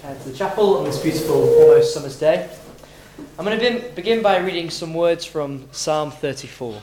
to the chapel on this beautiful, almost summer's day. I'm going to begin by reading some words from Psalm 34.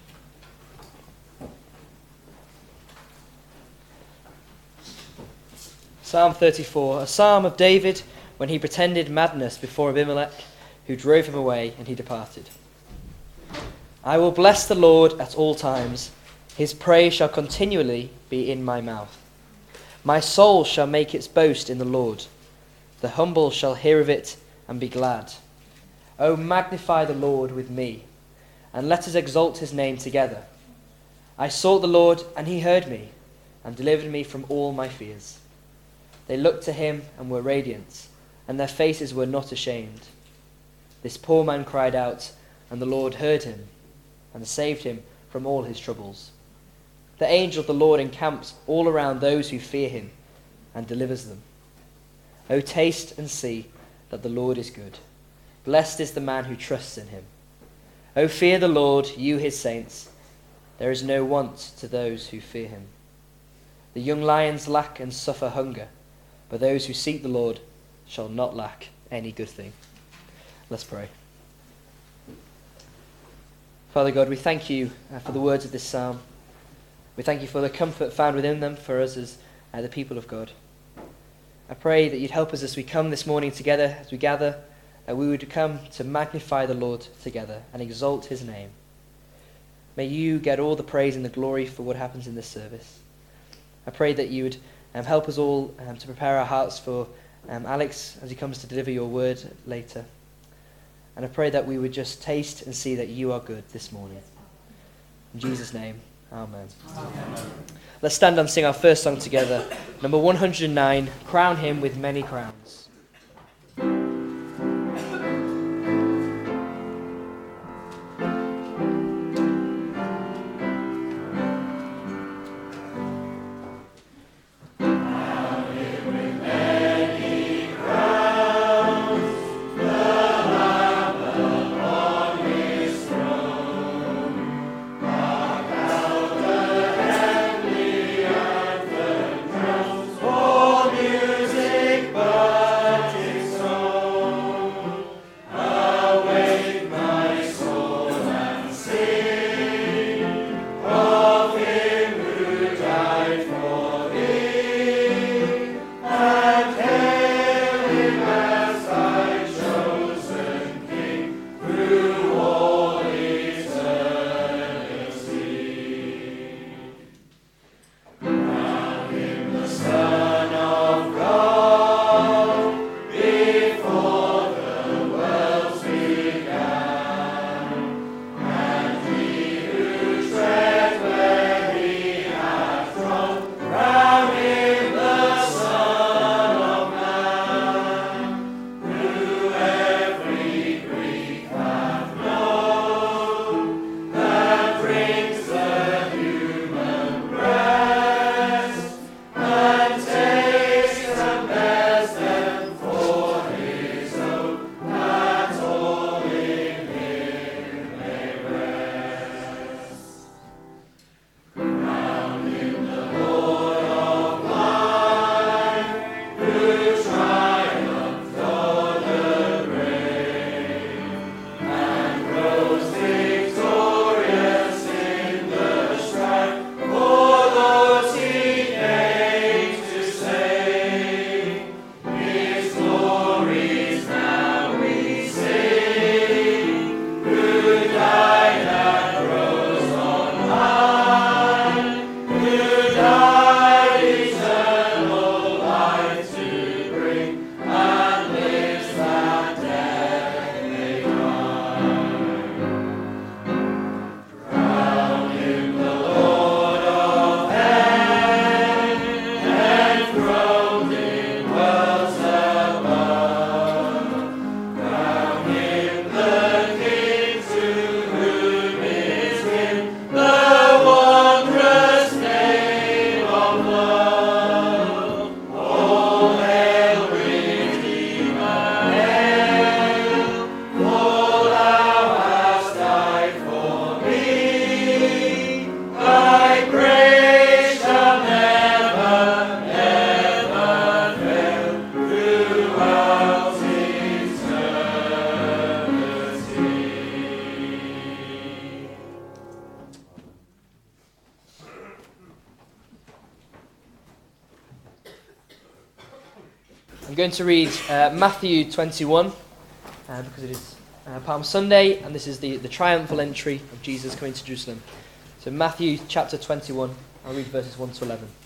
Psalm 34, a psalm of David when he pretended madness before Abimelech, who drove him away, and he departed. I will bless the Lord at all times. His praise shall continually be in my mouth. My soul shall make its boast in the Lord. The humble shall hear of it and be glad. O magnify the Lord with me, and let us exalt his name together. I sought the Lord, and he heard me, and delivered me from all my fears. They looked to him and were radiant, and their faces were not ashamed. This poor man cried out, and the Lord heard him, and saved him from all his troubles. The angel of the Lord encamps all around those who fear him, and delivers them. O taste and see that the Lord is good. Blessed is the man who trusts in him. O fear the Lord, you his saints. There is no want to those who fear him. The young lions lack and suffer hunger, but those who seek the Lord shall not lack any good thing. Let's pray. Father God, we thank you for the words of this psalm. We thank you for the comfort found within them for us as the people of God. I pray that you'd help us as we come this morning together, as we gather, that we would come to magnify the Lord together and exalt his name. May you get all the praise and the glory for what happens in this service. I pray that you would help us all to prepare our hearts for Alex as he comes to deliver your word later. And I pray that we would just taste and see that you are good this morning. In Jesus' name, amen. Amen. Let's stand and sing our first song together. Number 109, Crown Him with Many Crowns. Music, but I'm going to read Matthew 21 because it is Palm Sunday, and this is the triumphal entry of Jesus coming to Jerusalem. So Matthew chapter 21, I'll read verses 1 to 11.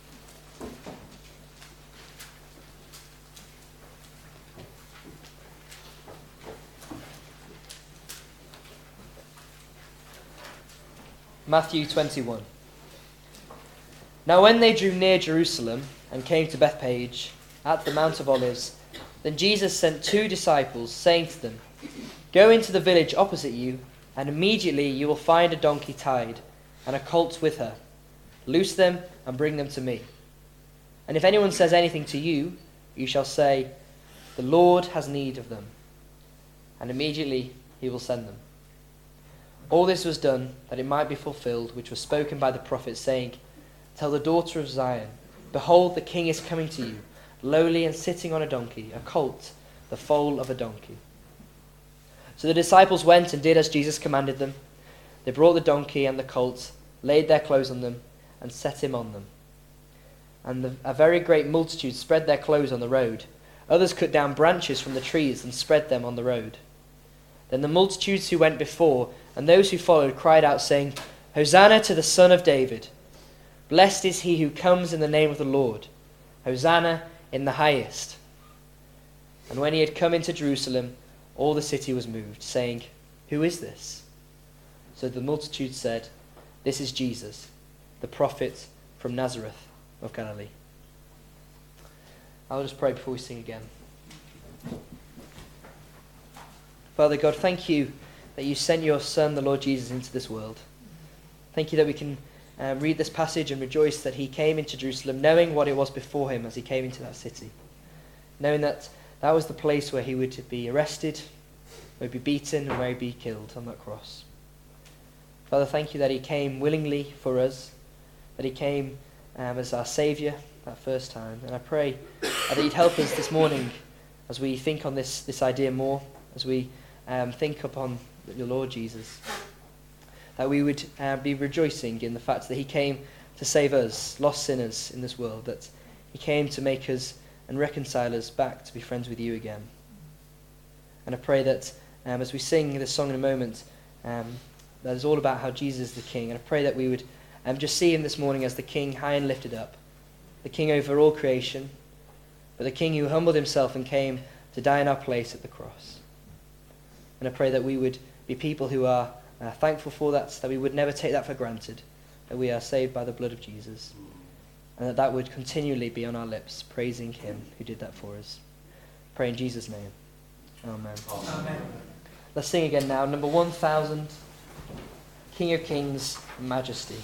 Matthew 21. Now when they drew near Jerusalem and came to Bethphage at the Mount of Olives, then Jesus sent 2 disciples, saying to them, "Go into the village opposite you, and immediately you will find a donkey tied, and a colt with her. Loose them and bring them to me. And if anyone says anything to you, you shall say, 'The Lord has need of them,' and immediately he will send them." All this was done that it might be fulfilled, which was spoken by the prophet, saying, "Tell the daughter of Zion, behold, the king is coming to you, lowly and sitting on a donkey, a colt, the foal of a donkey." So the disciples went and did as Jesus commanded them. They brought the donkey and the colt, laid their clothes on them, and set him on them. And a very great multitude spread their clothes on the road. Others cut down branches from the trees and spread them on the road. Then the multitudes who went before and those who followed cried out, saying, "Hosanna to the Son of David! Blessed is he who comes in the name of the Lord! Hosanna in the highest!" And when he had come into Jerusalem, all the city was moved, saying, "Who is this?" So the multitude said, "This is Jesus, the prophet from Nazareth of Galilee." I'll just pray before we sing again. Father God, thank you that you sent your Son, the Lord Jesus, into this world. Thank you that we can read this passage and rejoice that he came into Jerusalem knowing what it was before him as he came into that city. Knowing that that was the place where he would be arrested, where he'd be beaten, and where he'd be killed on that cross. Father, thank you that he came willingly for us, that he came as our Saviour that first time. And I pray that you'd help us this morning as we think on this idea more, as we think upon your Lord Jesus, that we would be rejoicing in the fact that he came to save us, lost sinners in this world, that he came to make us and reconcile us back to be friends with you again. And I pray that as we sing this song in a moment, that is all about how Jesus is the King. And I pray that we would just see him this morning as the King high and lifted up, the King over all creation, but the King who humbled himself and came to die in our place at the cross. And I pray that we would be people who are thankful for that we would never take that for granted, that we are saved by the blood of Jesus, and that would continually be on our lips, praising him who did that for us. Pray in Jesus' name. Amen. Amen. Let's sing again now. Number 1000, King of Kings, Majesty.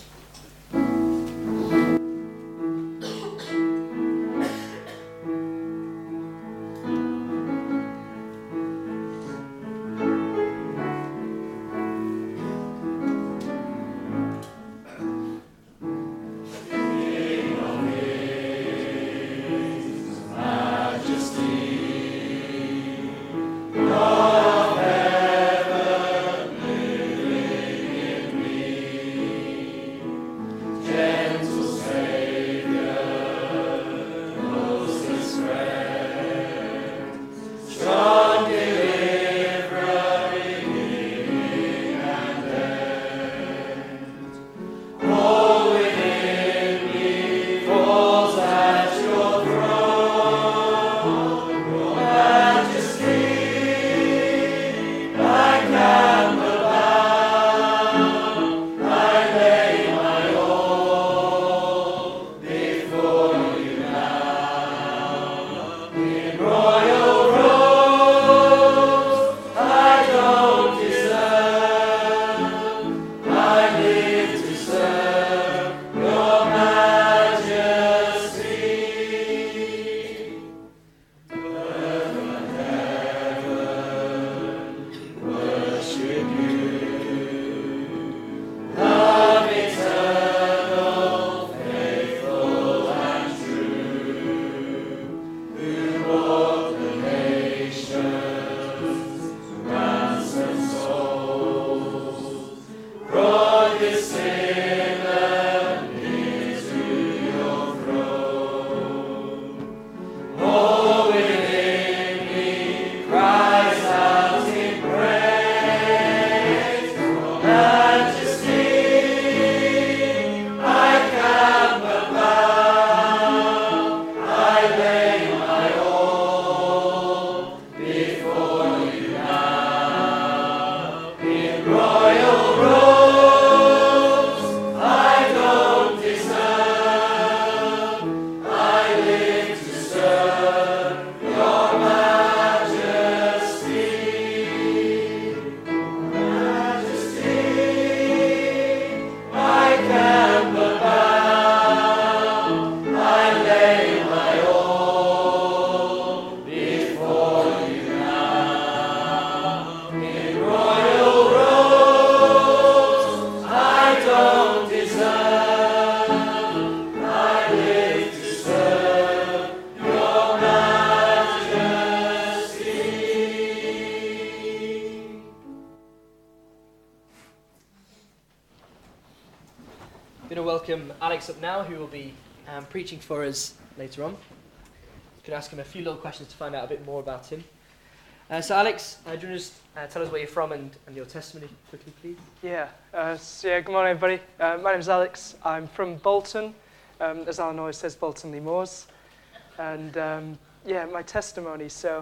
Alex up now, who will be preaching for us later on. You can ask him a few little questions to find out a bit more about him. So Alex, do you want to just tell us where you're from and your testimony quickly, please? Good morning, everybody. My name's Alex. I'm from Bolton, as Alan always says, Bolton-le Moors. And my testimony. So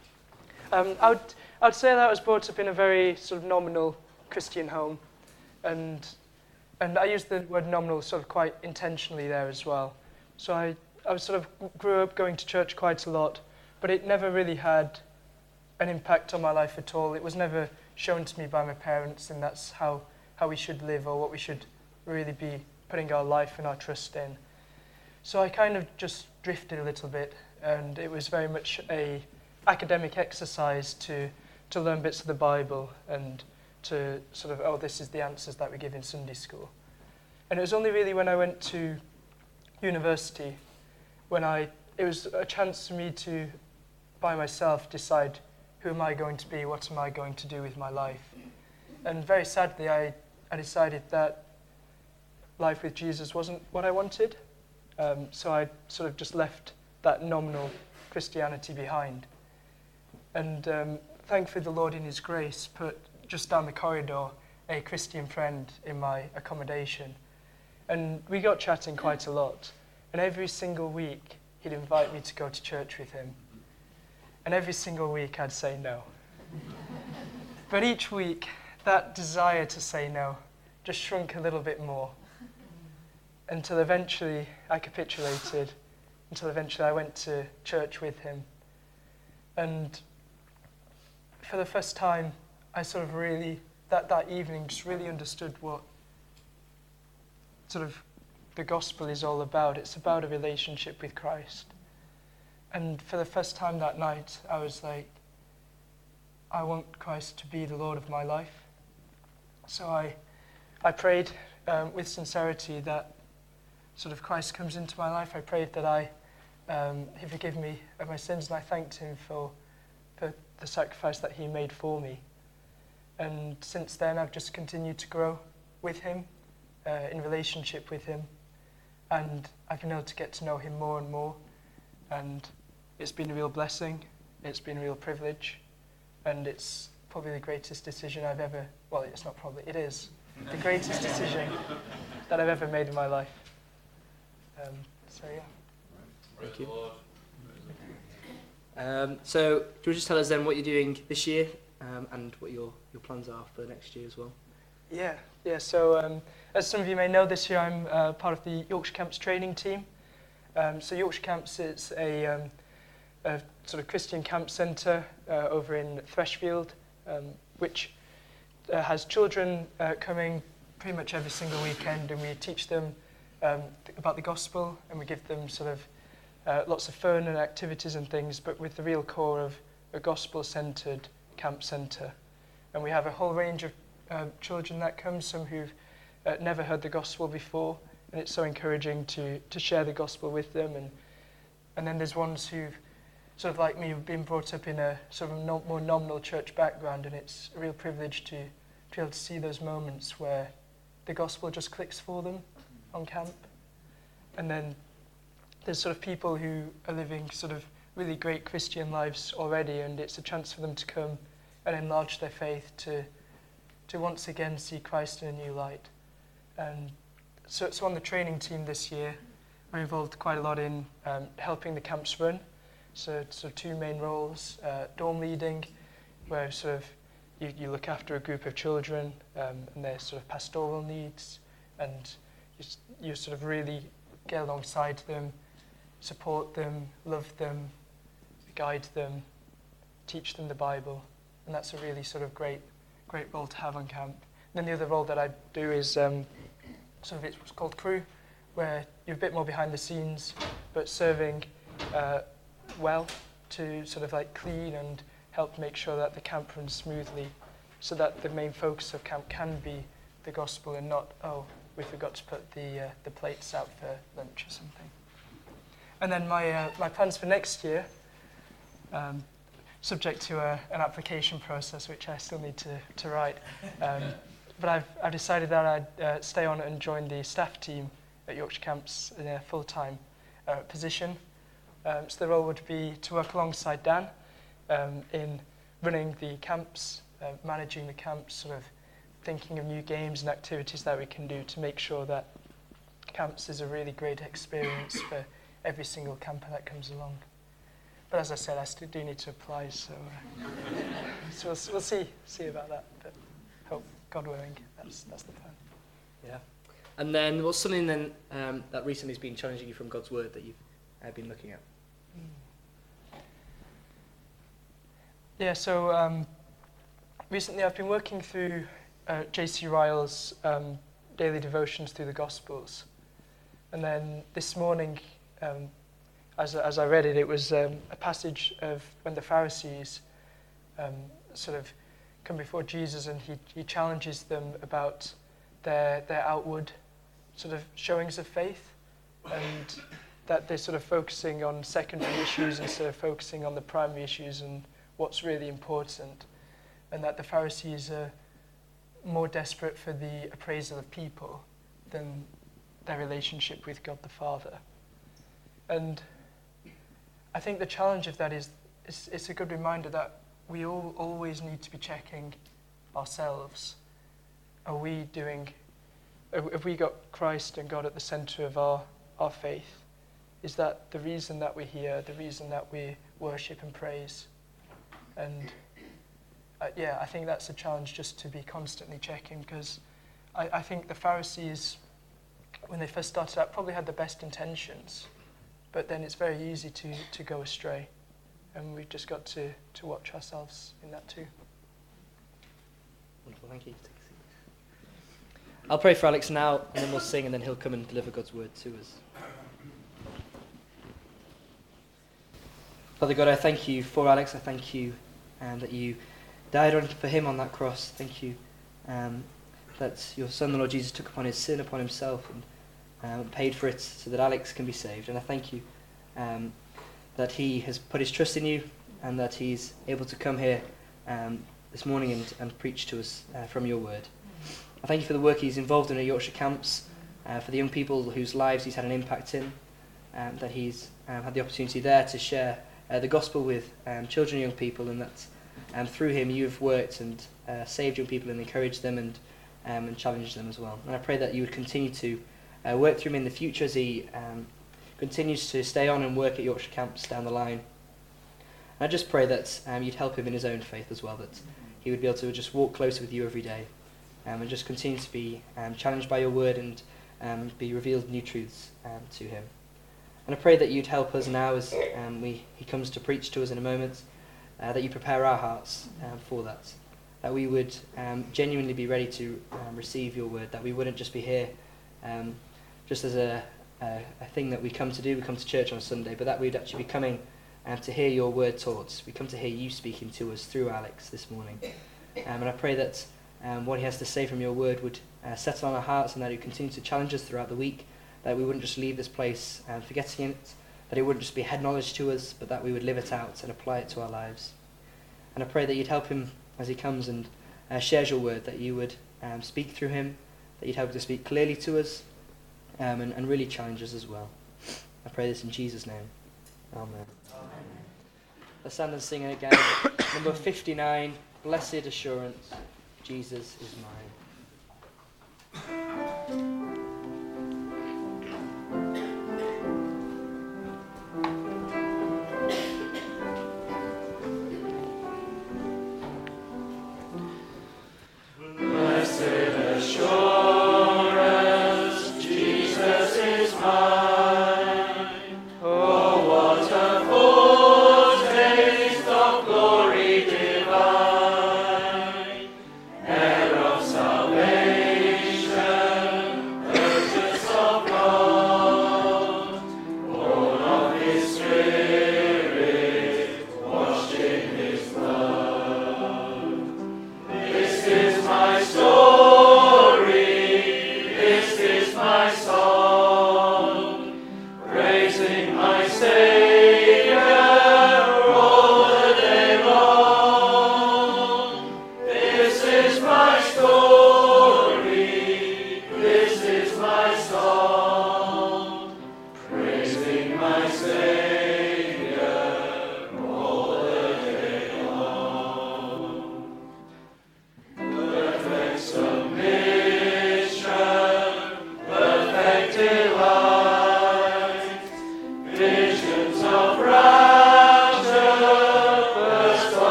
I would say that I was brought up in a very sort of nominal Christian home, and I use the word nominal sort of quite intentionally there as well. So I was sort of grew up going to church quite a lot, but it never really had an impact on my life at all. It was never shown to me by my parents, and that's how we should live or what we should really be putting our life and our trust in. So I kind of just drifted a little bit, and it was very much a academic exercise to learn bits of the Bible and to sort of, this is the answers that we give in Sunday school. And it was only really when I went to university it was a chance for me to, by myself, decide who am I going to be, what am I going to do with my life. And very sadly, I decided that life with Jesus wasn't what I wanted. So I sort of just left that nominal Christianity behind. And thankfully the Lord in his grace put just down the corridor a Christian friend in my accommodation. And we got chatting quite a lot. And every single week he'd invite me to go to church with him. And every single week I'd say no. But each week that desire to say no just shrunk a little bit more, until eventually I capitulated, until eventually I went to church with him. And for the first time, I sort of really, that evening, just really understood what sort of the gospel is all about. It's about a relationship with Christ. And for the first time that night, I was like, I want Christ to be the Lord of my life. So I prayed with sincerity that sort of Christ comes into my life. I prayed that he forgive me of my sins, and I thanked him for the sacrifice that he made for me. And since then, I've just continued to grow with him, in relationship with him, and I've been able to get to know him more and more. And it's been a real blessing, it's been a real privilege, and it's probably the greatest decision I've ever, well, it's not probably, it is the greatest decision that I've ever made in my life. Thank you. So, do you just tell us then what you're doing this year and what your plans are for next year as well? Yeah. So, as some of you may know, this year I'm part of the Yorkshire Camps training team. So Yorkshire Camps is a sort of Christian camp centre over in Freshfield, which has children coming pretty much every single weekend, and we teach them about the gospel, and we give them sort of lots of fun and activities and things, but with the real core of a gospel-centred camp centre. And we have a whole range of children that come, some who've never heard the gospel before, and it's so encouraging to share the gospel with them. And then there's ones who've, sort of like me, who've been brought up in a sort of more nominal church background, and it's a real privilege to be able to see those moments where the gospel just clicks for them on camp. And then there's sort of people who are living sort of really great Christian lives already, and it's a chance for them to come and enlarge their faith to once again see Christ in a new light. And so on the training team this year, we're involved quite a lot in helping the camps run. So two main roles, dorm leading, where sort of you look after a group of children and their sort of pastoral needs, and you sort of really get alongside them, support them, love them, guide them, teach them the Bible, and that's a really sort of great role to have on camp. And then the other role that I do is sort of it's what's called crew, where you're a bit more behind the scenes, but serving well to sort of like clean and help make sure that the camp runs smoothly, so that the main focus of camp can be the gospel and not, we forgot to put the plates out for lunch or something. And then my plans for next year, subject to an application process, which I still need to write, but I've decided that I'd stay on and join the staff team at Yorkshire Camps in a full-time position. So the role would be to work alongside Dan in running the camps, managing the camps, sort of thinking of new games and activities that we can do to make sure that camps is a really great experience for every single camper that comes along. But as I said, I still do need to apply, so we'll see about that. But hope, God willing, that's the plan. Yeah. And then what's something then that recently has been challenging you from God's Word that you've been looking at? Yeah, so recently I've been working through J.C. Ryle's daily devotions through the Gospels. And then this morning, as I read it, it was a passage of when the Pharisees sort of come before Jesus, and he challenges them about their outward sort of showings of faith, and that they're sort of focusing on secondary issues instead of focusing on the primary issues and what's really important, and that the Pharisees are more desperate for the appraisal of people than their relationship with God the Father. And I think the challenge of that is it's a good reminder that we all always need to be checking ourselves. Have we got Christ and God at the centre of our faith? Is that the reason that we're here, the reason that we worship and praise? And I think that's a challenge, just to be constantly checking, because I think the Pharisees, when they first started out, probably had the best intentions, but then it's very easy to go astray, and we've just got to watch ourselves in that too. Wonderful, thank you. I'll pray for Alex now, and then we'll sing, and then he'll come and deliver God's Word to us. Father God, I thank you for Alex. I thank you that you died for him on that cross. Thank you that your Son, the Lord Jesus, took upon his sin upon himself and paid for it so that Alex can be saved. And I thank you that he has put his trust in you, and that he's able to come here this morning and preach to us from your word. I thank you for the work he's involved in at Yorkshire Camps, for the young people whose lives he's had an impact in, that he's had the opportunity there to share the gospel with children and young people, and that through him you've worked and saved young people and encouraged them and challenged them as well. And I pray that you would continue to work through him in the future as he continues to stay on and work at Yorkshire Camps down the line. And I just pray that you'd help him in his own faith as well, that he would be able to just walk closer with you every day and just continue to be challenged by your word and be revealed new truths to him. And I pray that you'd help us now as he comes to preach to us in a moment, that you prepare our hearts for that we would genuinely be ready to receive your word, that we wouldn't just be here just as a thing that we come to do. We come to church on a Sunday, but that we'd actually be coming to hear your word taught. We come to hear you speaking to us through Alex this morning. And I pray that what he has to say from your word would settle on our hearts, and that it would continue to challenge us throughout the week, that we wouldn't just leave this place forgetting it, that it wouldn't just be head knowledge to us, but that we would live it out and apply it to our lives. And I pray that you'd help him as he comes and shares your word, that you would speak through him, that you'd help to speak clearly to us, and really challenge us as well. I pray this in Jesus' name. Amen. Let's stand and sing it again. Number 59, Blessed Assurance, Jesus is mine. Of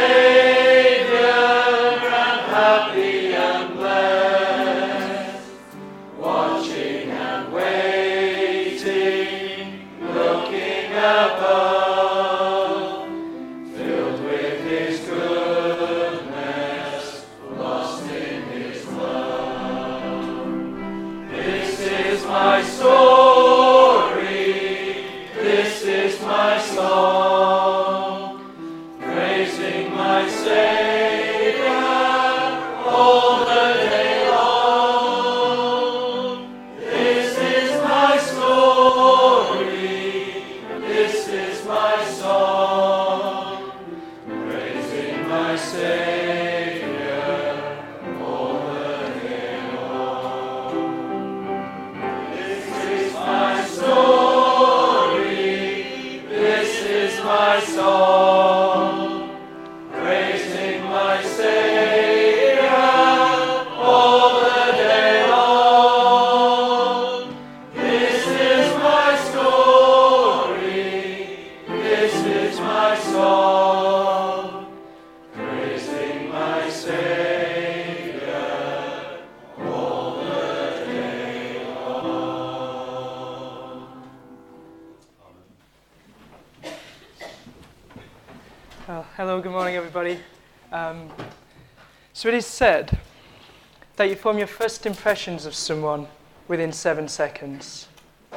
Hello, good morning, everybody. So it is said that you form your first impressions of someone within 7 seconds.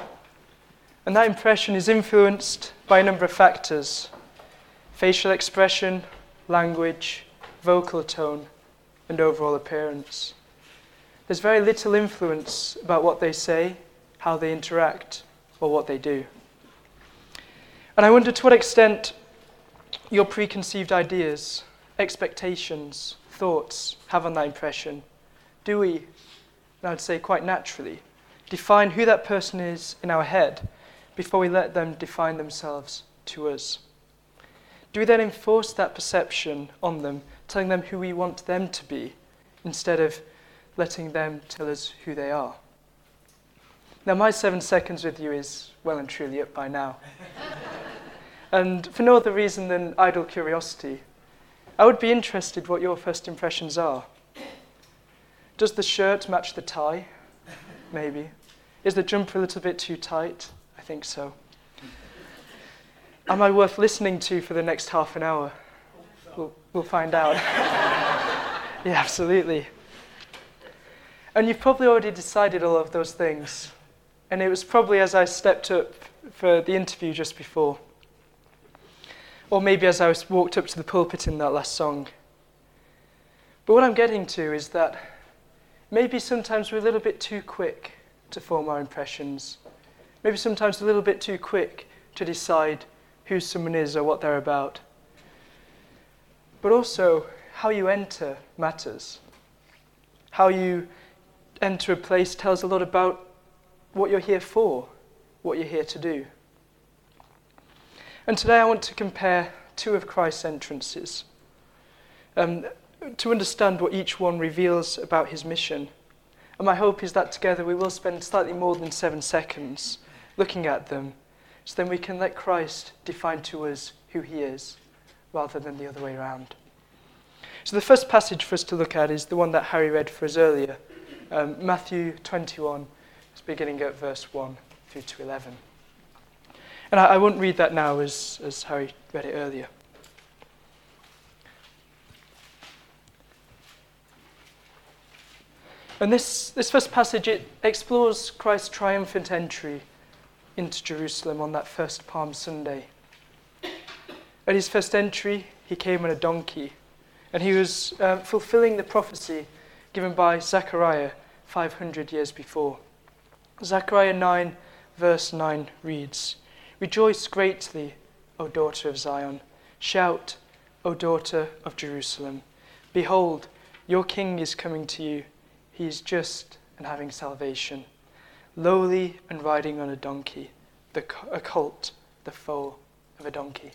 And that impression is influenced by a number of factors: facial expression, language, vocal tone, and overall appearance. There's very little influence about what they say, how they interact, or what they do. And I wonder to what extent your preconceived ideas, expectations, thoughts have on that impression. Do we, and I'd say quite naturally, define who that person is in our head before we let them define themselves to us? Do we then enforce that perception on them, telling them who we want them to be, instead of letting them tell us who they are? Now, my 7 seconds with you is well and truly up by now. And for no other reason than idle curiosity, I would be interested what your first impressions are. Does the shirt match the tie? Maybe. Is the jumper a little bit too tight? I think so. Am I worth listening to for the next half an hour? We'll find out. Yeah, absolutely. And you've probably already decided all of those things. And it was probably as I stepped up for the interview just before. Or maybe as I walked up to the pulpit in that last song. But what I'm getting to is that maybe sometimes we're a little bit too quick to form our impressions. Maybe sometimes a little bit too quick to decide who someone is or what they're about. But also, how you enter matters. How you enter a place tells a lot about what you're here for, what you're here to do. And today I want to compare two of Christ's entrances to understand what each one reveals about his mission. And my hope is that together we will spend slightly more than 7 seconds looking at them, so then we can let Christ define to us who he is, rather than the other way around. So the first passage for us to look at is the one that Harry read for us earlier, Matthew 21, beginning at verse 1 through to 11. And I won't read that now as Harry read it earlier. And this first passage, it explores Christ's triumphant entry into Jerusalem on that first Palm Sunday. At his first entry, he came on a donkey, and he was fulfilling the prophecy given by Zechariah 500 years before. Zechariah 9, verse 9 reads, "Rejoice greatly, O daughter of Zion. Shout, O daughter of Jerusalem. Behold, your king is coming to you. He is just and having salvation, lowly and riding on a donkey, a colt, the foal of a donkey."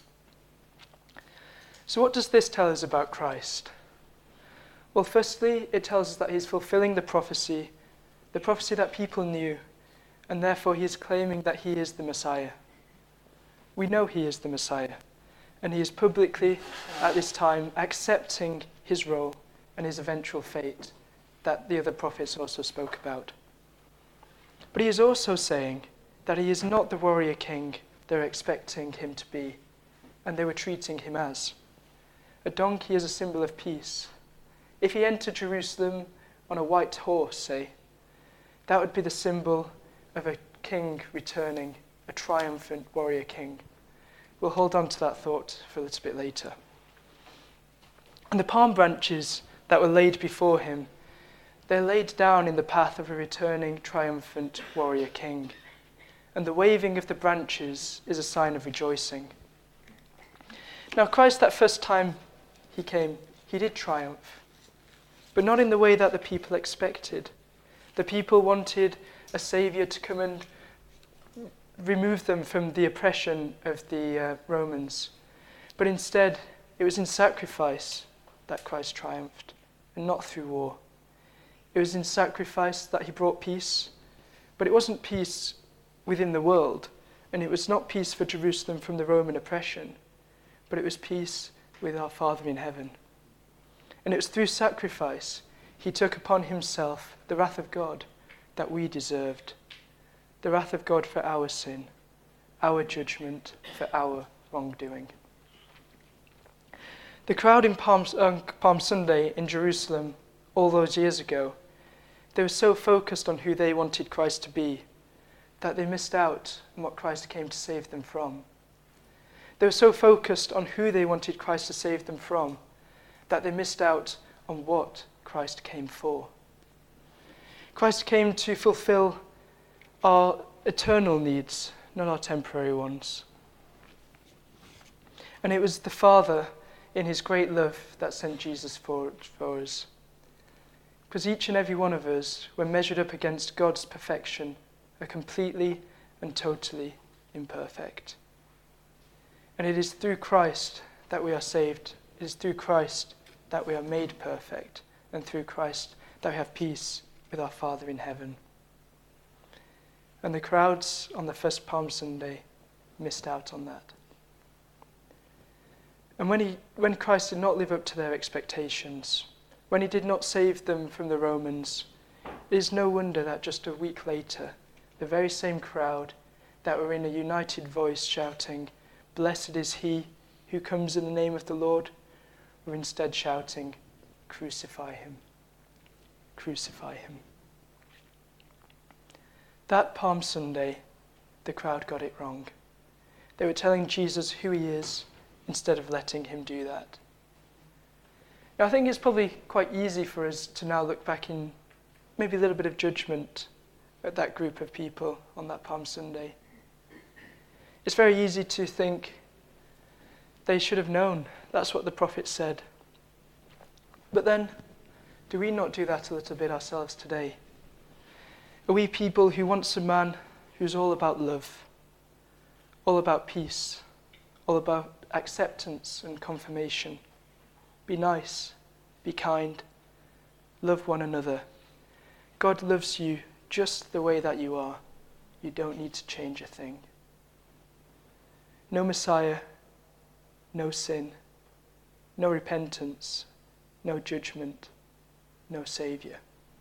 So what does this tell us about Christ? Well, firstly, it tells us that he's fulfilling the prophecy that people knew, and therefore he is claiming that he is the Messiah. We know he is the Messiah, And he is publicly, at this time, accepting his role and his eventual fate that the other prophets also spoke about. But he is also saying that he is not the warrior king they're expecting him to be, and they were treating him as. A donkey is a symbol of peace. If he entered Jerusalem on a white horse, say, that would be the symbol of a king returning, a triumphant warrior king. We'll hold on to that thought for a little bit later. And the palm branches that were laid before him, they're laid down in the path of a returning triumphant warrior king. And the waving of the branches is a sign of rejoicing. Now Christ, that first time he came, he did triumph, but not in the way that the people expected. The people wanted a saviour to come and remove them from the oppression of the Romans. But instead, it was in sacrifice that Christ triumphed, and not through war. It was in sacrifice that he brought peace, but it wasn't peace within the world, and it was not peace for Jerusalem from the Roman oppression, but it was peace with our Father in heaven. And it was through sacrifice he took upon himself the wrath of God that we deserved, the wrath of God for our sin, our judgment for our wrongdoing. The crowd in Palm Sunday in Jerusalem all those years ago, they were so focused on who they wanted Christ to be that they missed out on what Christ came to save them from. They were so focused on who they wanted Christ to save them from that they missed out on what Christ came for. Christ came to fulfill our eternal needs, not our temporary ones. And it was the Father, in his great love, that sent Jesus for us. Because each and every one of us, when measured up against God's perfection, are completely and totally imperfect. And it is through Christ that we are saved. It is through Christ that we are made perfect, and through Christ that we have peace with our Father in heaven. And the crowds on the first Palm Sunday missed out on that. And when Christ did not live up to their expectations, when he did not save them from the Romans, it is no wonder that just a week later, the very same crowd that were in a united voice shouting, "Blessed is he who comes in the name of the Lord," were instead shouting, "Crucify him, crucify him." That Palm Sunday, the crowd got it wrong. They were telling Jesus who he is instead of letting him do that. Now, I think it's probably quite easy for us to now look back in maybe a little bit of judgment at that group of people on that Palm Sunday. It's very easy to think they should have known. That's what the prophet said. But then, do we not do that a little bit ourselves today? Are we people who want a man who's all about love, all about peace, all about acceptance and confirmation? Be nice, be kind, love one another. God loves you just the way that you are. You don't need to change a thing. No Messiah, no sin, no repentance, no judgment, no Saviour.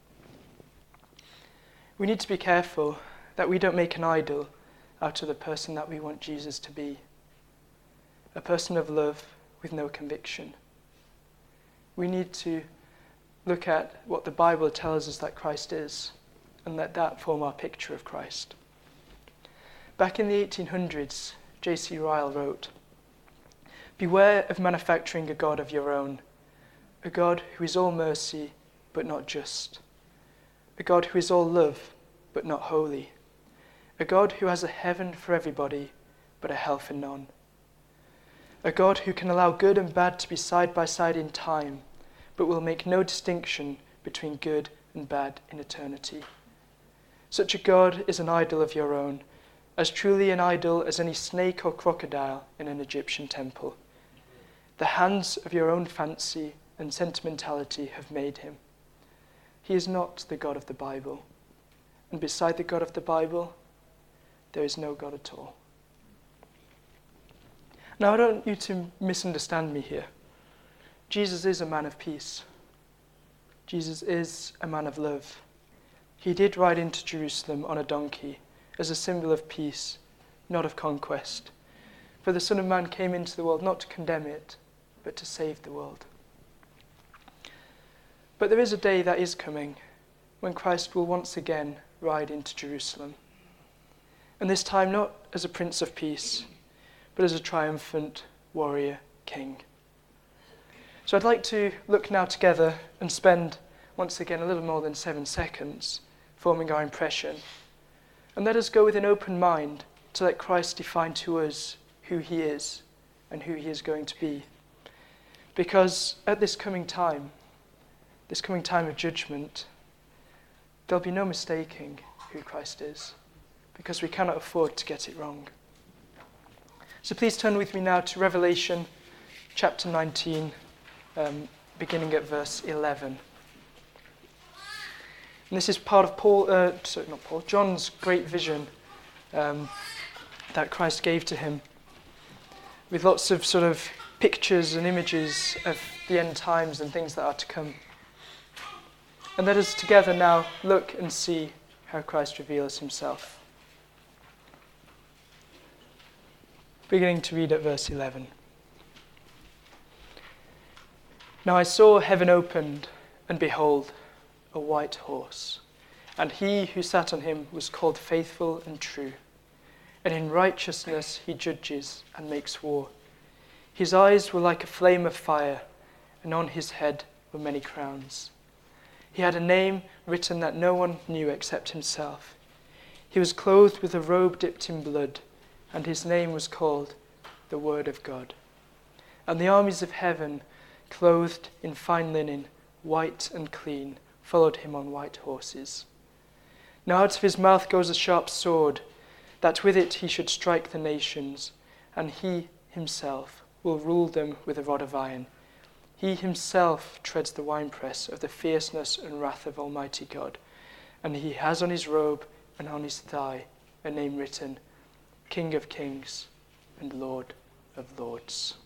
We need to be careful that we don't make an idol out of the person that we want Jesus to be. A person of love with no conviction. We need to look at what the Bible tells us that Christ is and let that form our picture of Christ. Back in the 1800s, J.C. Ryle wrote, "Beware of manufacturing a God of your own, a God who is all mercy but not just, a God who is all love but not holy, a God who has a heaven for everybody but a hell for none, a God who can allow good and bad to be side by side in time, but will make no distinction between good and bad in eternity. Such a God is an idol of your own, as truly an idol as any snake or crocodile in an Egyptian temple. The hands of your own fancy and sentimentality have made him. He is not the God of the Bible, and beside the God of the Bible, there is no God at all." Now, I don't want you to misunderstand me here. Jesus is a man of peace. Jesus is a man of love. He did ride into Jerusalem on a donkey as a symbol of peace, not of conquest. For the Son of Man came into the world not to condemn it, but to save the world. But there is a day that is coming when Christ will once again ride into Jerusalem. And this time not as a Prince of Peace, but as a triumphant warrior king. So I'd like to look now together and spend once again a little more than 7 seconds forming our impression. And let us go with an open mind to let Christ define to us who he is and who he is going to be. Because at this coming time of judgment, there'll be no mistaking who Christ is, because we cannot afford to get it wrong. So please turn with me now to Revelation chapter 19, beginning at verse 11. And this is part of John's great vision that Christ gave to him, with lots of sort of pictures and images of the end times and things that are to come. And let us together now look and see how Christ reveals himself. Beginning to read at verse 11. Now I saw heaven opened, and behold, a white horse, and he who sat on him was called Faithful and True, and in righteousness he judges and makes war. His eyes were like a flame of fire, and on his head were many crowns. He had a name written that no one knew except himself. He was clothed with a robe dipped in blood, and his name was called the Word of God. And the armies of heaven, clothed in fine linen, white and clean, followed him on white horses. Now out of his mouth goes a sharp sword, that with it he should strike the nations, and he himself will rule them with a rod of iron. He himself treads the winepress of the fierceness and wrath of Almighty God, and he has on his robe and on his thigh a name written, King of Kings and Lord of Lords.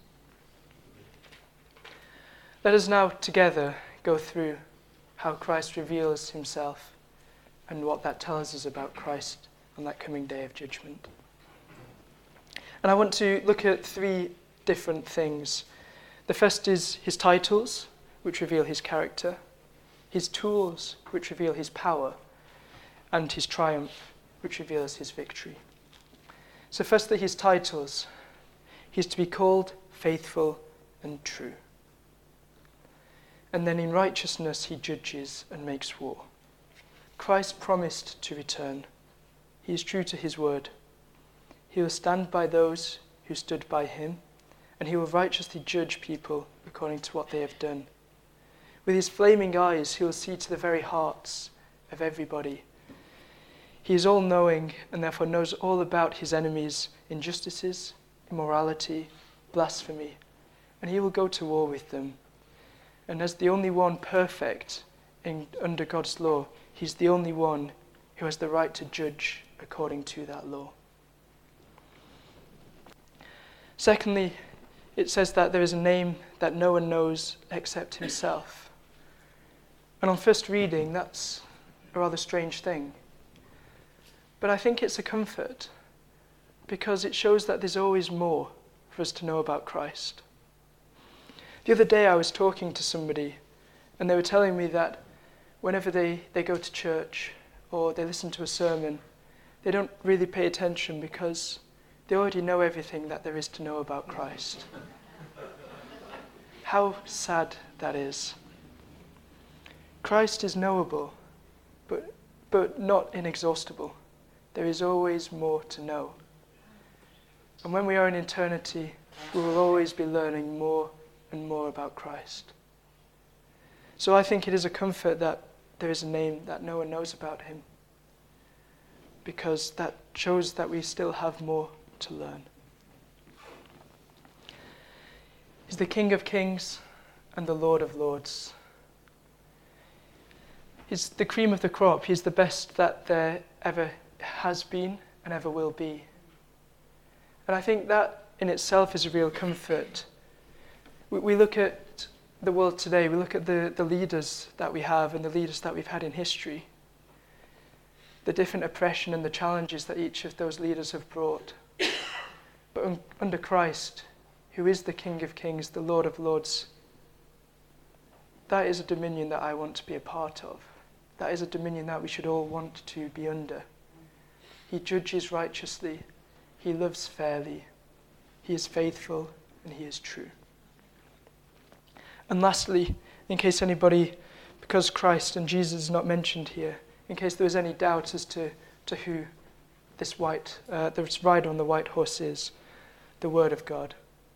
Let us now together go through how Christ reveals himself and what that tells us about Christ on that coming day of judgment. And I want to look at 3 different things. The first is his titles, which reveal his character, his tools, which reveal his power, and his triumph, which reveals his victory. So firstly, his titles. He is to be called Faithful and True. And then in righteousness he judges and makes war. Christ promised to return. He is true to his word. He will stand by those who stood by him, and he will righteously judge people according to what they have done. With his flaming eyes, he will see to the very hearts of everybody. He is all-knowing and therefore knows all about his enemies' injustices, immorality, blasphemy, and he will go to war with them. And as the only one perfect under God's law, he's the only one who has the right to judge according to that law. Secondly, it says that there is a name that no one knows except himself. And on first reading, that's a rather strange thing. But I think it's a comfort, because it shows that there's always more for us to know about Christ. The other day I was talking to somebody, and they were telling me that whenever they go to church or they listen to a sermon, they don't really pay attention because they already know everything that there is to know about Christ. How sad that is. Christ is knowable, but not inexhaustible. There is always more to know. And when we are in eternity, we will always be learning more and more about Christ. So I think it is a comfort that there is a name that no one knows about him, because that shows that we still have more to learn. He's the King of Kings and the Lord of Lords. He's the cream of the crop. He's the best that there ever has been and ever will be. And I think that in itself is a real comfort. We look at the world today, we look at the leaders that we have and the leaders that we've had in history, the different oppression and the challenges that each of those leaders have brought. But under Christ, who is the King of Kings, the Lord of Lords, that is a dominion that I want to be a part of. That is a dominion that we should all want to be under. He judges righteously, he loves fairly, he is faithful, and he is true. And lastly, in case anybody, because Christ and Jesus is not mentioned here, in case there was any doubt as to who this rider on the white horse is, the Word of God.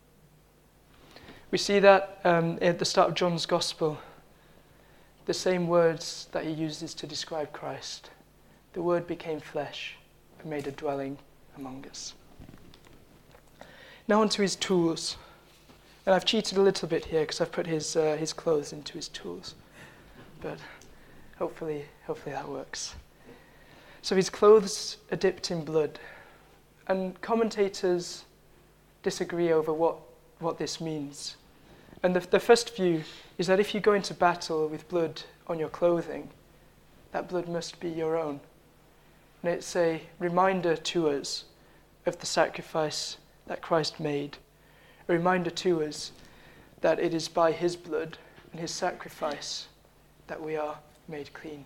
We see that at the start of John's Gospel, the same words that he uses to describe Christ. The Word became flesh and made a dwelling among us. Now onto his tools. And I've cheated a little bit here because I've put his clothes into his tools. But hopefully that works. So his clothes are dipped in blood. And commentators disagree over what this means. And the first view is that if you go into battle with blood on your clothing, that blood must be your own. And it's a reminder to us of the sacrifice that Christ made. A reminder to us that it is by his blood and his sacrifice that we are made clean.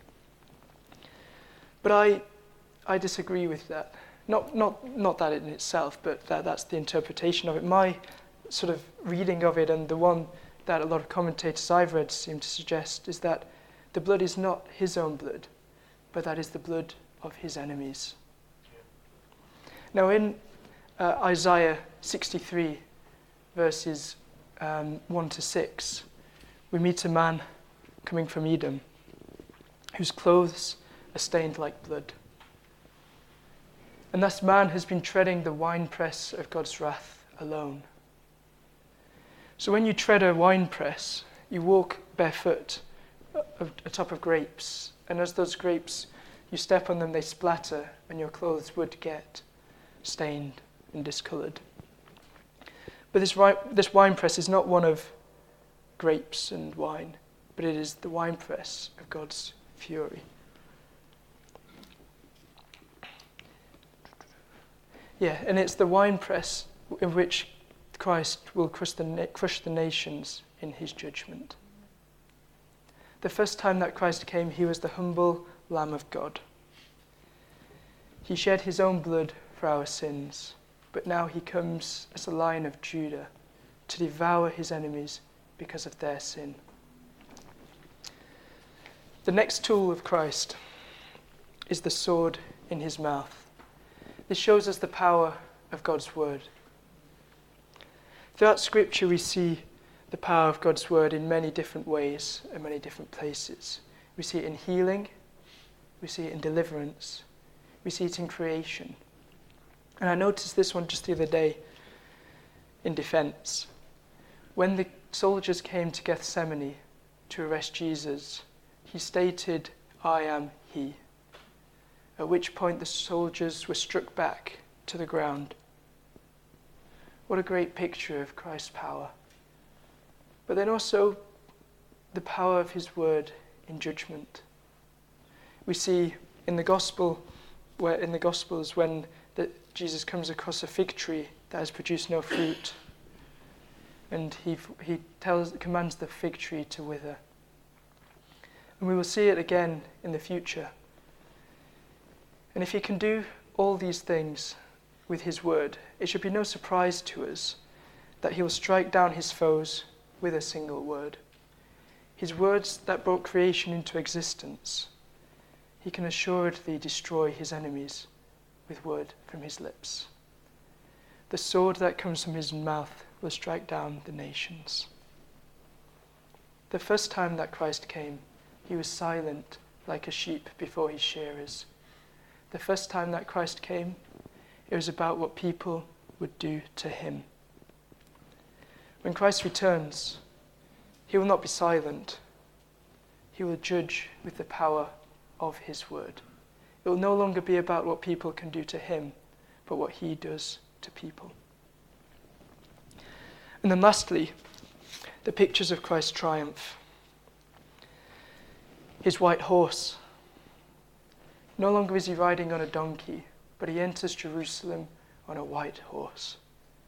But I disagree with that. Not that in itself, but that's the interpretation of it. My sort of reading of it, and the one that a lot of commentators I've read seem to suggest, is that the blood is not his own blood, but that is the blood of his enemies. Now in Isaiah 63, verses 1 to 6, we meet a man coming from Edom whose clothes are stained like blood. And this man has been treading the winepress of God's wrath alone. So when you tread a winepress, you walk barefoot atop of grapes, and as those grapes, you step on them, they splatter, and your clothes would get stained and discoloured. But this winepress is not one of grapes and wine, but it is the winepress of God's fury. Yeah, and it's the winepress in which Christ will crush the nations in his judgment. The first time that Christ came, he was the humble Lamb of God. He shed his own blood for our sins, but now he comes as a Lion of Judah to devour his enemies because of their sin. The next tool of Christ is the sword in his mouth. This shows us the power of God's word. Throughout Scripture, we see the power of God's word in many different ways and many different places. We see it in healing, we see it in deliverance, we see it in creation. And I noticed this one just the other day in defense. When the soldiers came to Gethsemane to arrest Jesus, he stated, "I am he." At which point the soldiers were struck back to the ground. What a great picture of Christ's power. But then also the power of his word in judgment. We see in the Gospels when Jesus comes across a fig tree that has produced no fruit, and he commands the fig tree to wither. And we will see it again in the future. And if he can do all these things with his word, it should be no surprise to us that he will strike down his foes with a single word. His words that brought creation into existence, he can assuredly destroy his enemies with word from his lips. The sword that comes from his mouth will strike down the nations. The first time that Christ came, he was silent like a sheep before his shearers. The first time that Christ came, it was about what people would do to him. When Christ returns, he will not be silent. He will judge with the power of his word. It will no longer be about what people can do to him, but what he does to people. And then lastly, the pictures of Christ's triumph. His white horse. No longer is he riding on a donkey, but he enters Jerusalem on a white horse.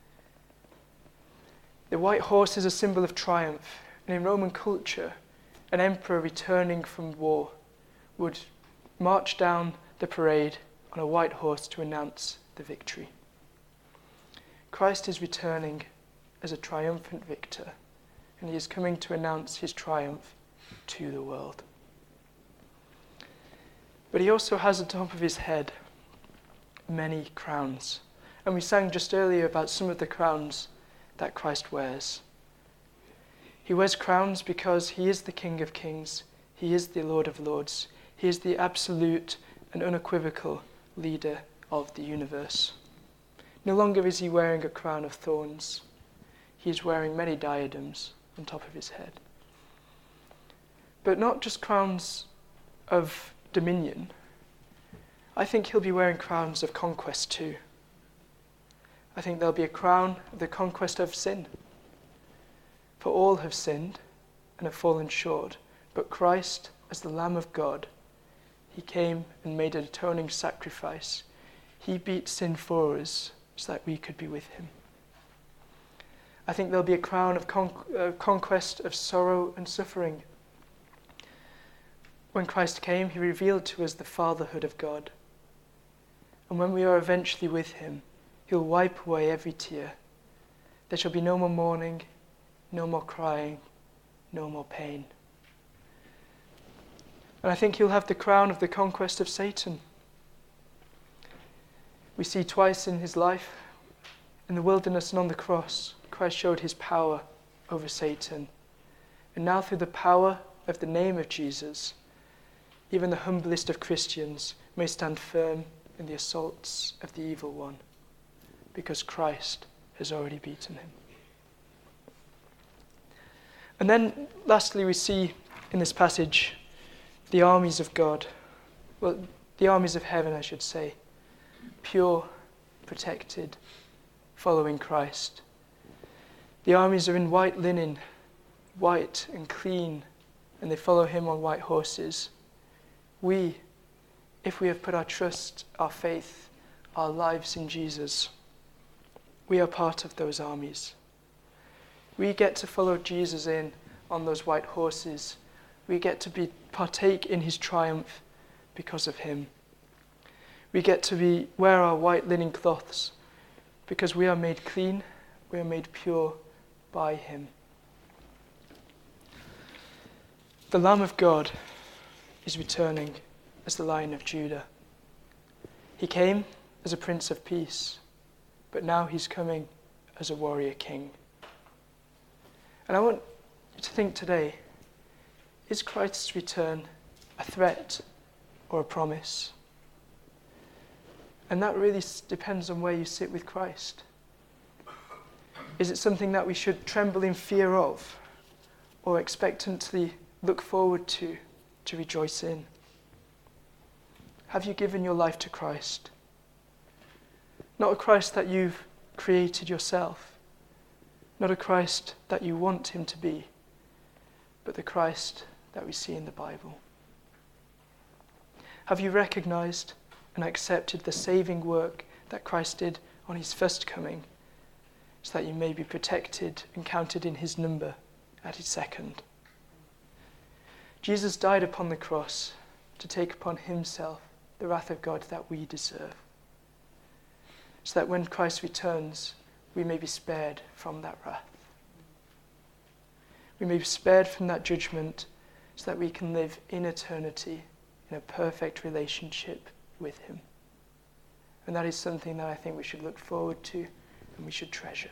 The white horse is a symbol of triumph, and in Roman culture, an emperor returning from war would march down the parade on a white horse to announce the victory. Christ is returning as a triumphant victor, and he is coming to announce his triumph to the world. But he also has on top of his head many crowns. And we sang just earlier about some of the crowns that Christ wears. He wears crowns because he is the King of Kings, he is the Lord of Lords, he is the absolute and unequivocal leader of the universe. No longer is he wearing a crown of thorns, he is wearing many diadems on top of his head. But not just crowns of dominion. I think he'll be wearing crowns of conquest too. I think there'll be a crown of the conquest of sin. For all have sinned and have fallen short, but Christ, as the Lamb of God, he came and made an atoning sacrifice. He beat sin for us so that we could be with him. I think there'll be a crown of conquest of sorrow and suffering. When Christ came, he revealed to us the fatherhood of God. And when we are eventually with him, he'll wipe away every tear. There shall be no more mourning, no more crying, no more pain. And I think he'll have the crown of the conquest of Satan. We see twice in his life, in the wilderness and on the cross, Christ showed his power over Satan. And now through the power of the name of Jesus, even the humblest of Christians may stand firm in the assaults of the evil one, because Christ has already beaten him. And then lastly we see in this passage the armies of God, well, the armies of heaven I should say, pure, protected, following Christ. The armies are in white linen, white and clean, and they follow him on white horses. We, if we have put our trust, our faith, our lives in Jesus, we are part of those armies. We get to follow Jesus in on those white horses. We get to partake in his triumph because of him. We get to wear our white linen cloths because we are made clean, we are made pure by him. The Lamb of God is returning as the Lion of Judah. He came as a Prince of Peace, but now he's coming as a warrior king. And I want you to think today, is Christ's return a threat or a promise? And that really depends on where you sit with Christ. Is it something that we should tremble in fear of, or expectantly look forward to rejoice in? Have you given your life to Christ? Not a Christ that you've created yourself, not a Christ that you want him to be, but the Christ that we see in the Bible. Have you recognized and accepted the saving work that Christ did on his first coming, so that you may be protected and counted in his number at his second? Jesus died upon the cross to take upon himself the wrath of God that we deserve, so that when Christ returns, we may be spared from that wrath. We may be spared from that judgment, so that we can live in eternity in a perfect relationship with him. And that is something that I think we should look forward to and we should treasure.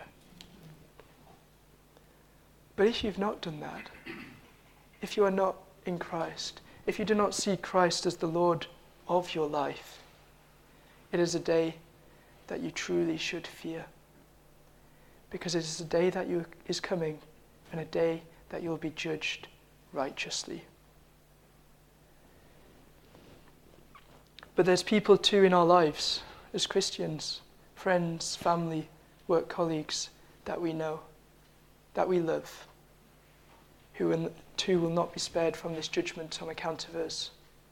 But if you've not done that, if you are not in Christ, if you do not see Christ as the Lord of your life, it is a day that you truly should fear. Because it is a day that is coming, and a day that you will be judged righteously. But there's people too in our lives, as Christians, friends, family, work colleagues, that we know, that we love, who too will not be spared from this judgment on account of us.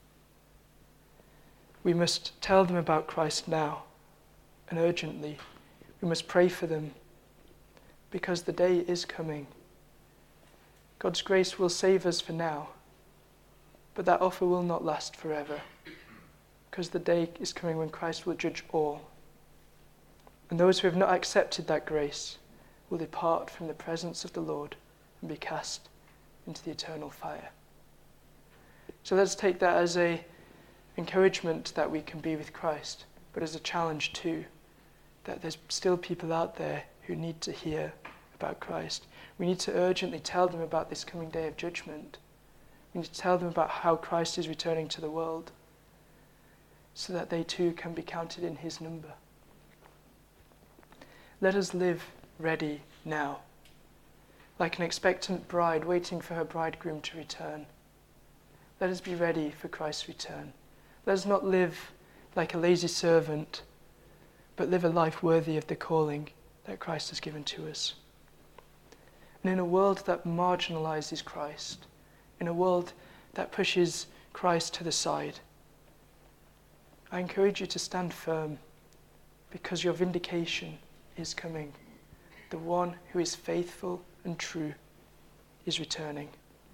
We must tell them about Christ now, and urgently. We must pray for them, because the day is coming. God's grace will save us for now, but that offer will not last forever, because the day is coming when Christ will judge all. And those who have not accepted that grace will depart from the presence of the Lord and be cast into the eternal fire. So let's take that as an encouragement that we can be with Christ, but as a challenge too, that there's still people out there who need to hear about Christ. We need to urgently tell them about this coming day of judgment. We need to tell them about how Christ is returning to the world, so that they too can be counted in his number. Let us live ready now, like an expectant bride waiting for her bridegroom to return. Let us be ready for Christ's return. Let us not live like a lazy servant, but live a life worthy of the calling that Christ has given to us. And in a world that marginalizes Christ, in a world that pushes Christ to the side, I encourage you to stand firm, because your vindication is coming. The one who is faithful and true is returning.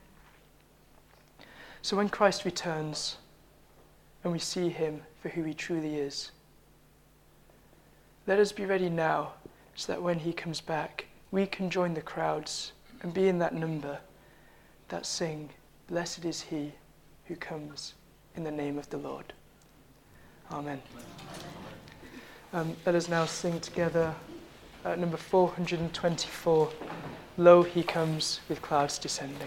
So when Christ returns and we see him for who he truly is, let us be ready now, so that when he comes back, we can join the crowds and be in that number that sing, "Blessed is he who comes in the name of the Lord." Amen. Let us now sing together number 424, "Lo, he comes with clouds descending."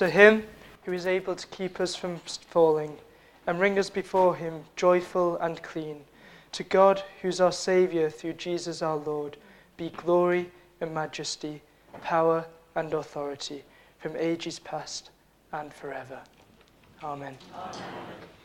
To him who is able to keep us from falling and bring us before him joyful and clean, to God, who is our Saviour through Jesus our Lord, be glory and majesty, power and authority, from ages past and forever. Amen. Amen.